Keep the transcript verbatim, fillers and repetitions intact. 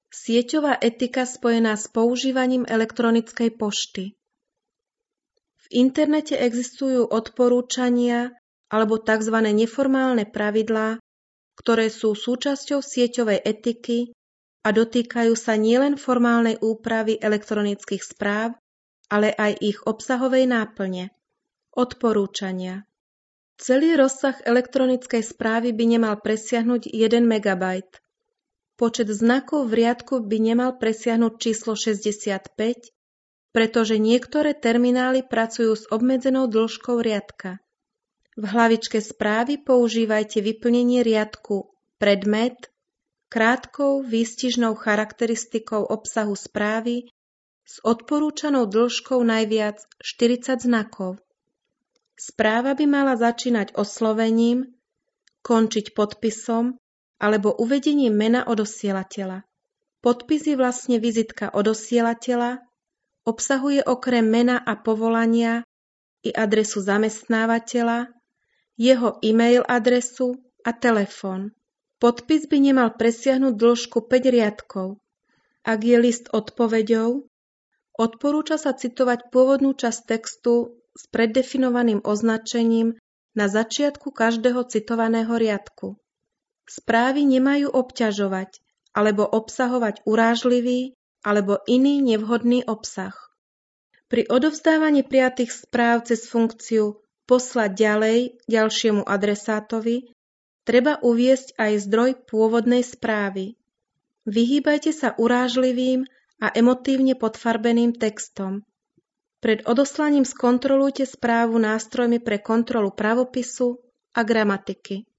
Sieťová etika spojená s používaním elektronickej pošty. V internete existujú odporúčania alebo tzv. Neformálne pravidlá, ktoré sú súčasťou sieťovej etiky a dotýkajú sa nielen formálnej úpravy elektronických správ, ale aj ich obsahovej náplne. Odporúčania. Celý rozsah elektronickej správy by nemal presiahnuť jeden megabajt. Počet znakov v riadku by nemal presiahnuť číslo šesťdesiatpäť, pretože niektoré terminály pracujú s obmedzenou dĺžkou riadka. V hlavičke správy používajte vyplnenie riadku predmet krátkou výstižnou charakteristikou obsahu správy s odporúčanou dĺžkou najviac štyridsať znakov. Správa by mala začínať oslovením, končiť podpisom alebo uvedením mena odosielateľa. Podpis je vlastne vizitka odosielateľa, obsahuje okrem mena a povolania i adresu zamestnávateľa, jeho e-mail adresu a telefón. Podpis by nemal presiahnuť dĺžku päť riadkov. Ak je list odpoveďou, odporúča sa citovať pôvodnú časť textu s preddefinovaným označením na začiatku každého citovaného riadku. Správy nemajú obťažovať alebo obsahovať urážlivý alebo iný nevhodný obsah. Pri odovzdávaní prijatých správ cez funkciu poslať ďalej ďalšiemu adresátovi treba uviesť aj zdroj pôvodnej správy. Vyhýbajte sa urážlivým a emotívne podfarbeným textom. Pred odoslaním skontrolujte správu nástrojmi pre kontrolu pravopisu a gramatiky.